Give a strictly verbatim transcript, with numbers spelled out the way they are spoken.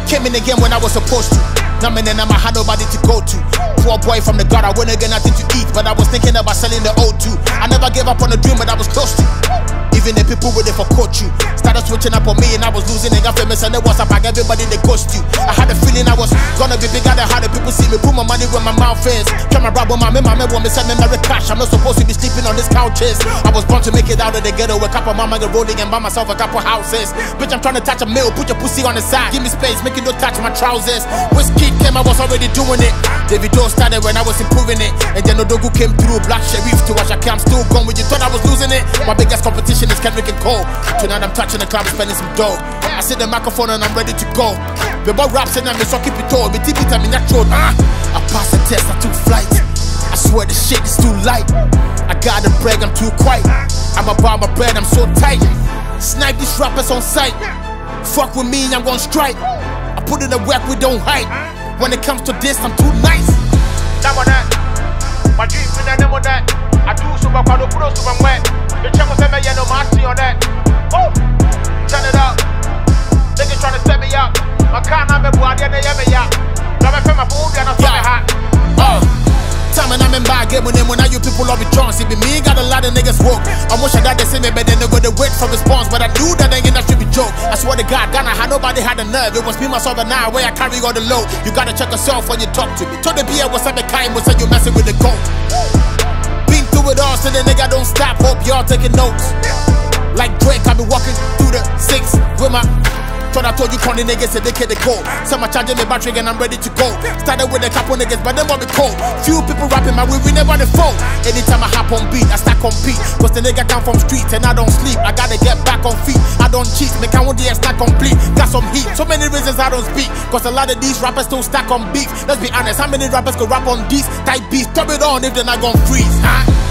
Came in again when I was supposed to. Now man, then I had nobody to go to. Poor boy from the gutter, wouldn't get nothing to eat, but I was thinking about selling the O two. I never gave up on the dream, but I was close to. Even the people with it for coach you started switching up on me, and I was losing it. Got famous and it was up, everybody they ghost you. I had a feeling I was gonna be bigger than how the people see me. Put my money where my mouth is. Try my brother, my mama want me send me my cash. I'm not supposed to be sleeping on this couches. I was born to make it out of the ghetto. A couple mama get rolling and buy myself a couple houses. Bitch, I'm trying to touch a mill. Put your pussy on the side. Give me space, make it no touch my trousers. Whiskey came, I was already doing it. David Doe started when I was improving it, and then Odogu came through. Black Sheriff to watch. I'm still going. When you thought I was losing it, my biggest competition is Kendrick and Cole. Tonight I'm touching the club and spending some dough. I sit the microphone and I'm ready to go. The boy raps and I'm so keep it all. Me T V time in that road. Ah, I passed the test, I took flight. I swear the shit is too light. I gotta brag, I'm too quiet. I'm about my bread, I'm so tight. Snipe these rappers on sight. Fuck with me, I'm gonna strike. I put in the work, we don't hide. When it comes to this, I'm too nice. That one that, my dream in that name of that. I do so much, I don't put so much wet. The channel said me, yeah, no mercy on that. Oh, turn it up. Niggas tryna set me up. My car not me boy, they never me up. Now me feel my food, and I saw me hot. Oh. Time and I'm in bad game with them when I you people all be drunk. See, be me, got a lot of niggas woke. I wish I got the same, but then they go to wait for response. But I knew that ain't that should be joke. I swear to God, Ghana had nobody had a nerve. It was me, myself, and I, where I carry all the load. You gotta check yourself when you talk to me. Told the B A what's up, the kind, was you messing with the goat. Been through it all, so the nigga don't stop. Hope y'all taking notes. Like Drake, I be walking through the six with my. Thought I told you corny niggas said they can't go. Some are charging me battery and I'm ready to go. Started with a couple niggas, but them want me cold. Few people rapping my way, we never on the phone. Anytime I hop on beat, I start compete. Cause the nigga come from streets and I don't sleep. I gotta get back on feet. I don't cheat, make I want the not complete. Got some heat, so many reasons I don't speak. Cause a lot of these rappers don't stack on beef. Let's be honest, how many rappers could rap on these type beats? Stop it on if they're not gon' freeze, huh?